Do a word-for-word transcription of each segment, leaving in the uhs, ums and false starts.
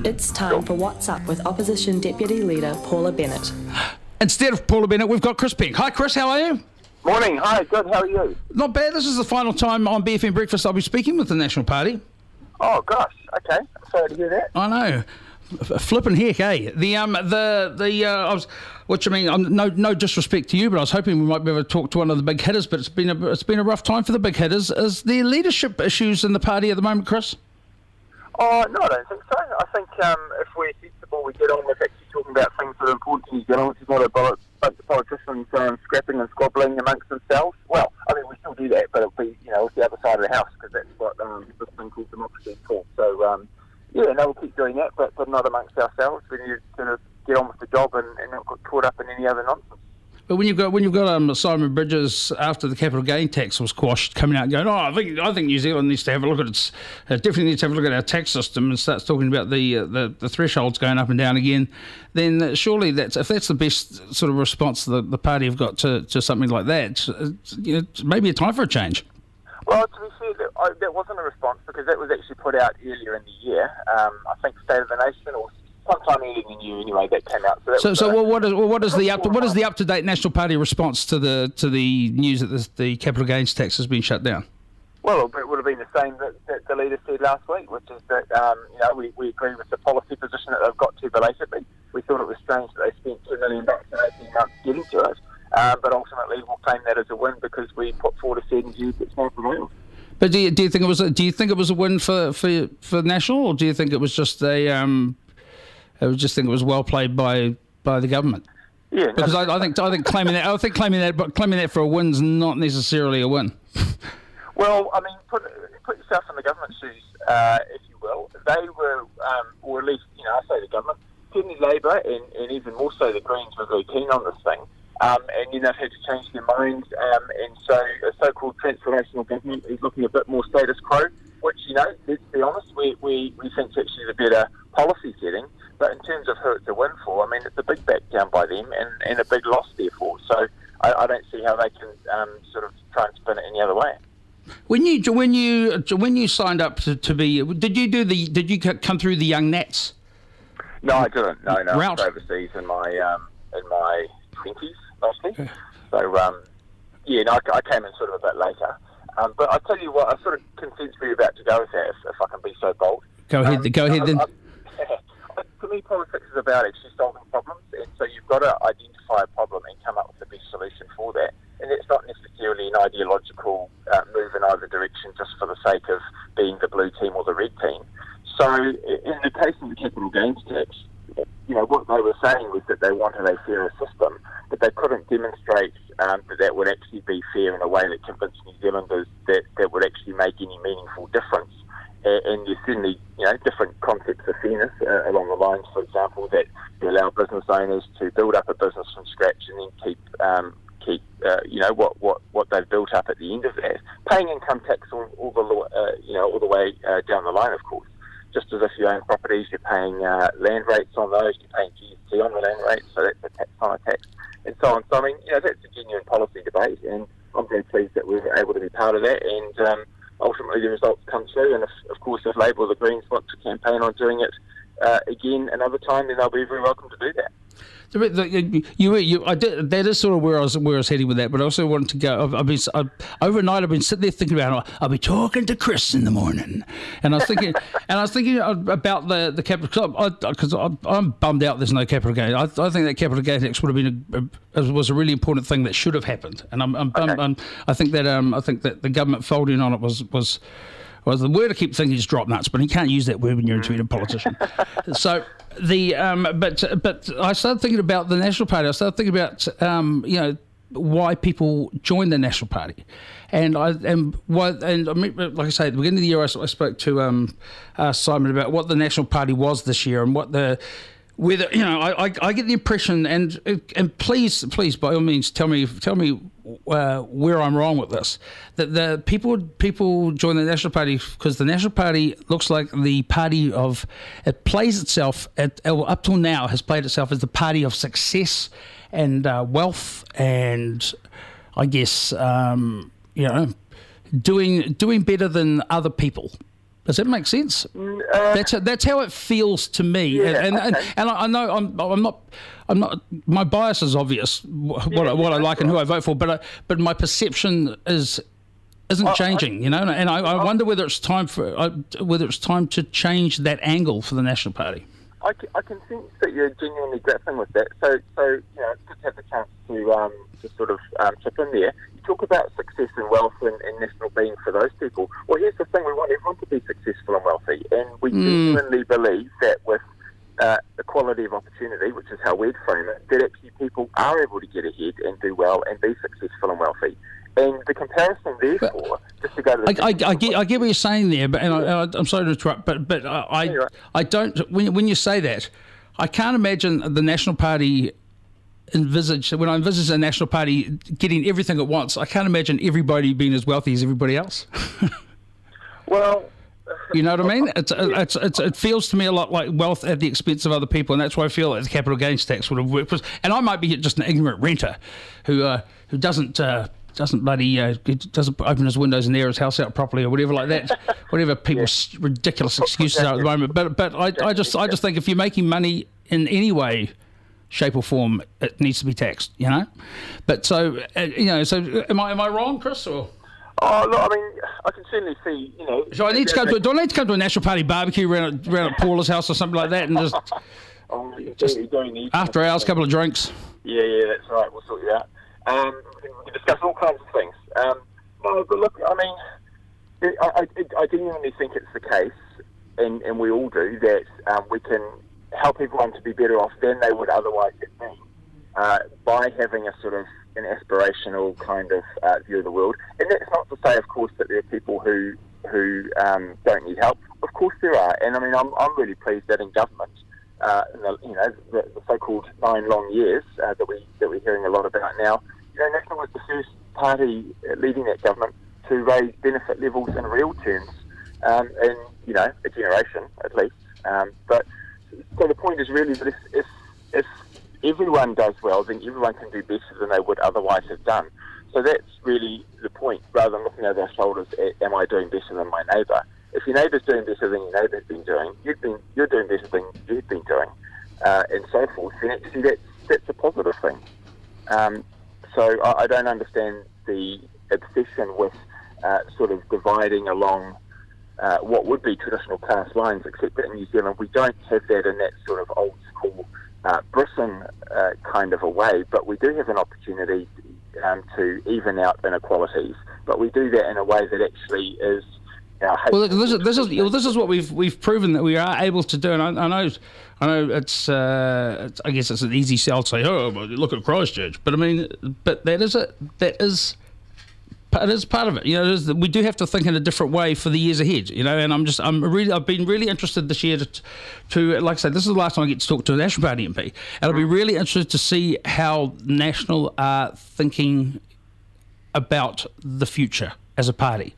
It's time for What's Up with Opposition Deputy Leader Paula Bennett. Instead of Paula Bennett, we've got Chris Peck. Hi, Chris, how are you? Morning, hi, good, how are you? Not bad. This is the final time on B F M Breakfast I'll be speaking with the National Party. Oh, gosh, okay. Sorry to hear that. I know. F- flipping heck, eh? The, um, the, the, uh, I was, which I mean, um, no, no disrespect to you, but I was hoping we might be able to talk to one of the big hitters, but it's been a, it's been a rough time for the big hitters. Is there leadership issues in the party at the moment, Chris? Oh, no, I don't think so. I think um, if we're sensible, we get on with actually talking about things that are important to New Zealand, which is not a bunch of politicians um, scrapping and squabbling amongst themselves. Well, I mean, we still do that, but it'll be, you know, it's the other side of the house, because that's what um, this thing called democracy is called. So, um, yeah, no, we'll keep doing that, but, but not amongst ourselves. We need to sort of get on with the job and, and not get caught up in any other nonsense. But when you've got when you've got um, Simon Bridges after the capital gain tax was quashed, coming out and going, oh, I think I think New Zealand needs to have a look at its uh, definitely needs to have a look at our tax system, and starts talking about the uh, the, the thresholds going up and down again. Then uh, surely that's if that's the best sort of response the, the party have got to, to something like that, uh, you know, maybe a time for a change. Well, to be fair, that, I, that wasn't a response, because that was actually put out earlier in the year. Um, I think State of the Nation, or sometime earlier in the year anyway, that came out. So, that so, was so a, well, what is well, what is the up what is the up to date National Party response to the to the news that the, the capital gains tax has been shut down? Well, it would have been the same that, that the leader said last week, which is that um, you know we, we agree with the policy position that they've got to belatedly. We thought it was strange that they spent two million bucks in eighteen months getting to it, um, but ultimately we'll claim that as a win because we put forward a certain view that's now prevailed. But do you, do you think it was a, do you think it was a win for, for, for National, or do you think it was just a um, I would just think it was well played by, by the government? Yeah, because no, I, I think I think claiming that I think claiming that but claiming that for a win's not necessarily a win. Well, I mean, put put yourself in the government's shoes, uh, if you will. They were, um, or at least you know, I say the government, certainly Labor, and, and even more so the Greens were very keen on this thing. Um, and you know, they've had to change their minds, um, and so a so-called transformational government is looking a bit more status quo, which, you know, let's be honest, we, we, we think is actually the better policy setting. But in terms of who it's a win for, I mean, it's a big back down by them and, and a big loss therefore. So I, I don't see how they can um, sort of try and spin it any other way. When you when you when you signed up to, to be, did you do the did you come through the Young Nats? No, I didn't. No, no, Route. I was overseas in my um, in my twenties mostly. Okay. So um, yeah, no, I, I came in sort of a bit later. Um, but I tell you what, I sort of consensually about to go with that, if, if I can be so bold. Go ahead. Um, go ahead I, then. I, For me, politics is about actually solving problems, and so you've got to identify a problem and come up with the best solution for that. And it's not necessarily an ideological uh, move in either direction just for the sake of being the blue team or the red team. So in the case of the capital gains tax, you know, what they were saying was that they wanted a fairer system, but they couldn't demonstrate um, that that would actually be fair in a way that convinced New Zealanders that that would actually make any meaningful difference. And there's certainly, you know, different concepts of fairness uh, along the lines, for example, that you allow business owners to build up a business from scratch and then keep, um, keep, uh, you know, what, what, what they've built up at the end of that, paying income tax all, all the, uh, you know, all the way uh, down the line, of course. Just as if you own properties, you're paying uh, land rates on those, you're paying G S T on the land rates, so that's a tax on a tax, and so on. So I mean, you know, that's a genuine policy debate, and I'm very pleased that we were able to be part of that. And um, ultimately the results come through, and if, of course if Labor or the Greens want to campaign on doing it uh, again another time, then they'll be very welcome to do that. The, the, you, you, I did, that is sort of where I was where I was heading with that, but I also wanted to go. I've, I've been I, overnight. I've been sitting there thinking about. I'll be talking to Chris in the morning, and I was thinking, and I was thinking about the the capital because I'm bummed out. There's no capital gain. I, I think that capital gain tax would have been a, a, was a really important thing that should have happened, and I'm, I'm, okay. I'm, I'm I think that um I think that the government folding on it was was. Well, the word I keep thinking is drop nuts, but you can't use that word when you're a politician. So the um, but but I started thinking about the National Party. I started thinking about um, you know why people join the National Party, and I and what and I mean, like I say at the beginning of the year, I, I spoke to um, uh, Simon about what the National Party was this year and what the. Whether you know, I, I, I get the impression, and and please, please, by all means, tell me, tell me uh, where I'm wrong with this. That the people people join the National Party because the National Party looks like the party of it plays itself at, up till now has played itself as the party of success and uh, wealth and I guess um, you know doing doing better than other people. Does that make sense? Uh, that's that's how it feels to me, Yeah, and and, okay. and and I know I'm I'm not I'm not my bias is obvious what Yeah, I, what yeah, I like that's and who right. I vote for, but I, but my perception is isn't I- changing, you know, and I, I wonder whether it's time for uh, whether it's time to change that angle for the National Party. I can, I can sense that you're genuinely grappling with that. So, so you know, it's good to have the chance to um, to sort of um, chip in there. You talk about success and wealth and, and national being for those people. Well, here's the thing: we want everyone to be successful and wealthy, and we genuinely believe that with uh, equality of opportunity, which is how we'd frame it, that actually people are able to get ahead and do well and be successful and wealthy. And the comparison, therefore, just to go to the I, I, I, get, I get what you're saying there, but and I, I, I'm sorry to interrupt, but but I I, you're right. I don't when when you say that, I can't imagine the National Party envisage when I envisage the National Party getting everything at once. I can't imagine everybody being as wealthy as everybody else. well. You know what I mean? It's, it's, it's, it feels to me a lot like wealth at the expense of other people, and that's why I feel like the capital gains tax would have worked. And I might be just an ignorant renter who uh, who doesn't uh, doesn't bloody uh, doesn't open his windows and air his house out properly or whatever like that. Whatever people's yeah. ridiculous excuses are at the moment. But but I, I just I just think if you're making money in any way, shape or form, it needs to be taxed. You know. But so uh, you know. So am I am I wrong, Chris? Or Oh, look, I mean, I can certainly see, you know... So I need to go to, do I need to come to a National Party barbecue around at, around at Paula's house or something like that and just, oh, you just do, don't need after hours, couple of drinks? Yeah, yeah, that's right. We'll sort you out. Um, we can we can discuss all kinds of things. Um, no, but look, I mean, I, I, I genuinely think it's the case, and, and we all do, that um, we can help everyone to be better off than they would otherwise have been uh, by having a sort of an aspirational kind of uh, view of the world. And that's not to say, of course, that there are people who who um, don't need help. Of course there are. And I mean, I'm, I'm really pleased that in government, uh, in the, you know, the, the so-called nine long years uh, that, we, that we're hearing a lot about now, you know, National was the first party leading that government to raise benefit levels in real terms um, in, you know, a generation at least. Um, but so the point is really that if, if, if everyone does well, then everyone can do better than they would otherwise have done. So that's really the point, rather than looking over our shoulders at, am I doing better than my neighbour? If your neighbour's doing better than your neighbour's been doing, you've been, you're doing better than you've been doing, uh, and so forth, then actually that's, that's a positive thing. Um, so I, I don't understand the obsession with uh, sort of dividing along uh, what would be traditional class lines, except that in New Zealand we don't have that in that sort of old school Uh, Britain uh, kind of a way, but we do have an opportunity um, to even out inequalities. But we do that in a way that actually is. You know, well, this is this is well, this is what we've we've proven that we are able to do, and I, I know, I know it's, uh, it's I guess it's an easy sell to say, oh, but look at Christchurch, but I mean, but that is a that is. It is part of it, you know. It is, we do have to think in a different way for the years ahead, you know. And I'm just, I'm really, I've been really interested this year to, to, like I said, this is the last time I get to talk to a National Party M P, and I'll be really interested to see how National are thinking about the future as a party.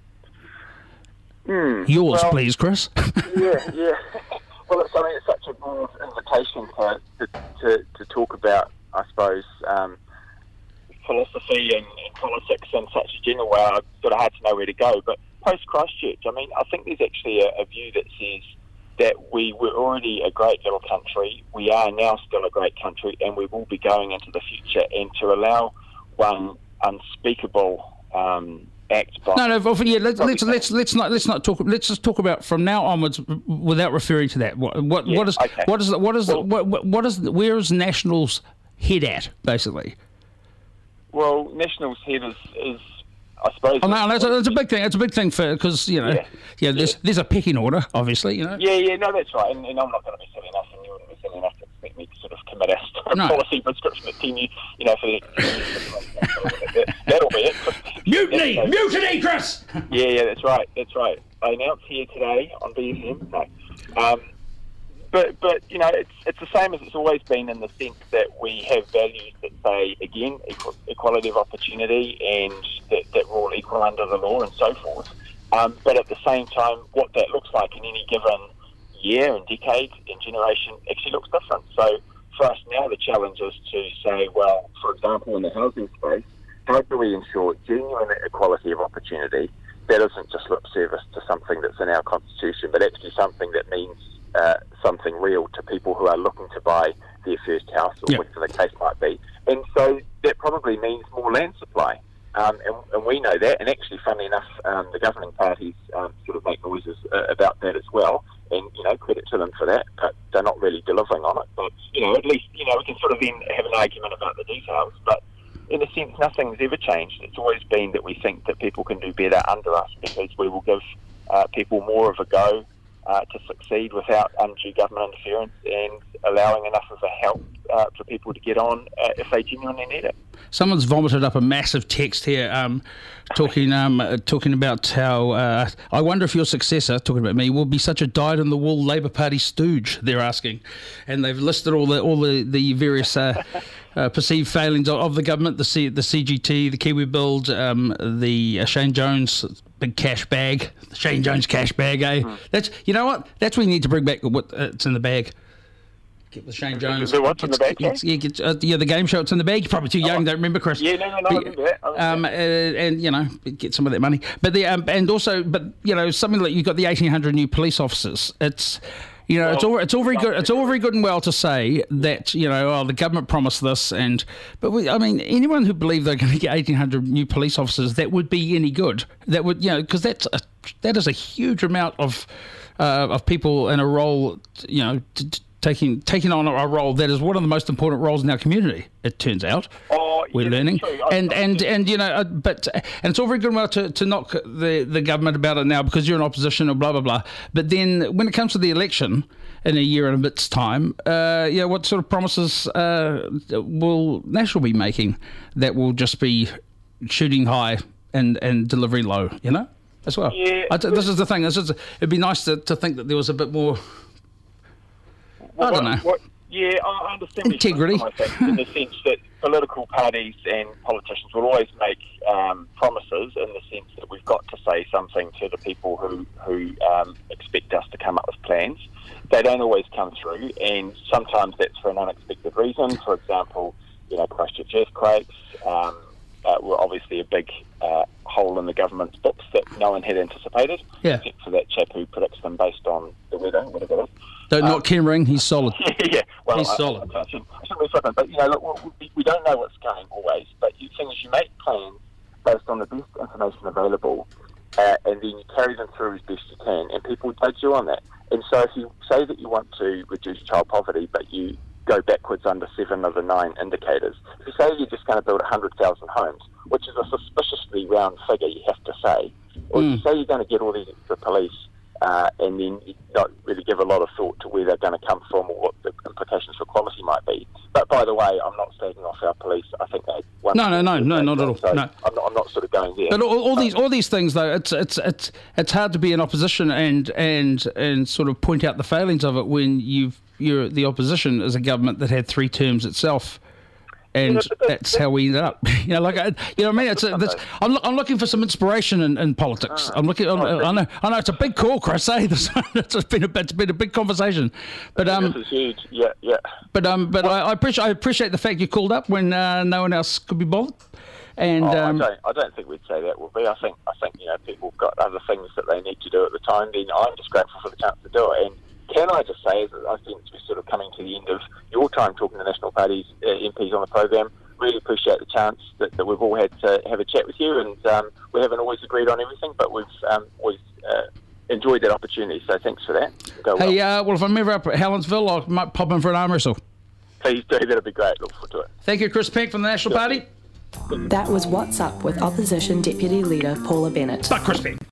Mm, Yours, well, please, Chris. yeah, yeah. Well, it's, I mean, it's such a broad invitation to to, to, to talk about, I suppose. Um, philosophy and, and politics in such a general way, it's sort of hard to know where to go. But post-Christchurch, I mean, I think there's actually a, a view that says that we were already a great little country, we are now still a great country, and we will be going into the future. And to allow one unspeakable um, act by... No, no, well, yeah, let's, let's, let's, let's, not, let's not talk, let's just talk about from now onwards without referring to that. What, what, yeah, what is, okay. what is, what is, well, what, what, what is, where is National's head at, basically? Well, National's head is, is I suppose... Oh, no, that's a, that's a big thing. It's a big thing for because you know, yeah, yeah there's yeah. there's a pecking order, obviously, you know. Yeah, yeah, no, that's right, and, and I'm not going to be silly enough, and you wouldn't be silly enough to expect me to sort of commit us to no. policy prescription that ten years, you know, for the that'll be it. Mutiny, yeah, mutiny, Chris. Yeah, yeah, that's right, that's right. I announced here today on B F M. No. Um, But, but you know, it's it's the same as it's always been in the sense that we have values that say, again, equal, equality of opportunity and that, that we're all equal under the law and so forth. Um, but at the same time, what that looks like in any given year and decade and generation actually looks different. So for us now, the challenge is to say, well, for example, in the housing space, how do we ensure genuine equality of opportunity that isn't just lip service to something that's in our constitution, but actually something that means uh, something real to people who are looking to buy their first house, or yep. whatever the case might be. And so that probably means more land supply. Um, and, and we know that, and actually, funnily enough, um, the governing parties um, sort of make noises uh, about that as well, and, you know, credit to them for that, but they're not really delivering on it. But, you know, at least, you know, we can sort of then have an argument about the details, but in a sense, nothing's ever changed. It's always been that we think that people can do better under us because we will give uh, people more of a go uh, to succeed without undue government interference and allowing enough of a help uh, for people to get on uh, if they genuinely need it. Someone's vomited up a massive text here, um, talking um, uh, talking about how uh, I wonder if your successor, talking about me, will be such a dyed-in-the-wool Labour Party stooge. They're asking, and they've listed all the all the the various uh, uh, perceived failings of, of the government: the C, the C G T, the Kiwi Build, um, the uh, Shane Jones big cash bag, the Shane Jones cash bag. Eh? Mm. That's you know what? That's when you need to bring back what's uh, in the bag. Get the Shane Jones. The what's in the bag? It's, yeah, get, uh, yeah, the game show. It's in the bag. You're probably too young. Oh, don't remember, Chris. Yeah, no, no, no. But, I remember that. I remember um, that. Uh, and you know, get some of that money. But the um, and also, but you know, something like you've got the eighteen hundred new police officers. It's you know, well, it's all it's all very good. It's all very good and well to say that you know, oh, the government promised this, and but we, I mean, anyone who believed they're going to get eighteen hundred new police officers that would be any good, that would you know, because that's a, that is a huge amount of uh, of people in a role, you know. T- t- Taking taking on a role that is one of the most important roles in our community. It turns out oh, we're yeah, learning, and I, I, and and you know, uh, but and it's all very good and well to, to knock the, the government about it now because you're in opposition or blah blah blah. But then when it comes to the election in a year and a bit's time, uh, yeah, what sort of promises uh, will National be making that will just be shooting high and, and delivering low? You know, as well. Yeah, I, this is the thing. This is, it'd be nice to, to think that there was a bit more. Well, I don't what, know. What, yeah, I understand integrity, I think, in the sense that political parties and politicians will always make um, promises in the sense that we've got to say something to the people who who um, expect us to come up with plans. They don't always come through, and sometimes that's for an unexpected reason. For example, you know, Christchurch earthquakes um, uh, were obviously a big uh, hole in the government's books that no one had anticipated, yeah. except for that chap who predicts them based on the weather, whatever it is. Don't um, knock Ken Ring, he's solid. yeah, well, he's I, solid. I, I shouldn't, I shouldn't be flippant, but you know, look, we, we don't know what's going always. But you things you make plans based on the best information available, uh, and then you carry them through as best you can, and people judge you on that. And so, if you say that you want to reduce child poverty, but you go backwards under seven of the nine indicators, if you say you're just going to build one hundred thousand homes, which is a suspiciously round figure, you have to say, or mm. if you say you're going to get all these extra police. Uh, and then you don't really give a lot of thought to where they're going to come from or what the implications for quality might be. But by the way, I'm not slagging off our police. I think they no, no, no, no, not at all. So no. I'm not, I'm not sort of going there. But all, all these, all these things, though, it's it's it's it's hard to be in opposition and and and sort of point out the failings of it when you've you're the opposition is a government that had three terms itself. And yeah, that's how we ended up. You know, like I, you know, what I mean, it's, a, it's I'm, I'm looking for some inspiration in, in politics. I'm looking. I'm, I know. I know it's a big call, Chris. Eh? This, it's been a it's been a big conversation, but um, this is huge. Yeah, yeah. But um, but I, I appreciate I appreciate the fact you called up when uh, no one else could be bothered. And oh, um, I don't. I don't think we'd say that will be. I think. I think you know, people have got other things that they need to do at the time. Then I'm just grateful for the chance to do it. And can I just say, that I think we're sort of coming to the end of your time talking to National Party's uh, M Ps on the program. Really appreciate the chance that, that we've all had to have a chat with you, and um, we haven't always agreed on everything, but we've um, always uh, enjoyed that opportunity. So thanks for that. Go hey, well. Uh, well, if I'm ever up at Helensville, I might pop in for an arm wrestle. Please do. That'll be great. Look forward to it. Thank you, Chris Pink from the National Party. That was What's Up with Opposition Deputy Leader Paula Bennett. But Chris Pink.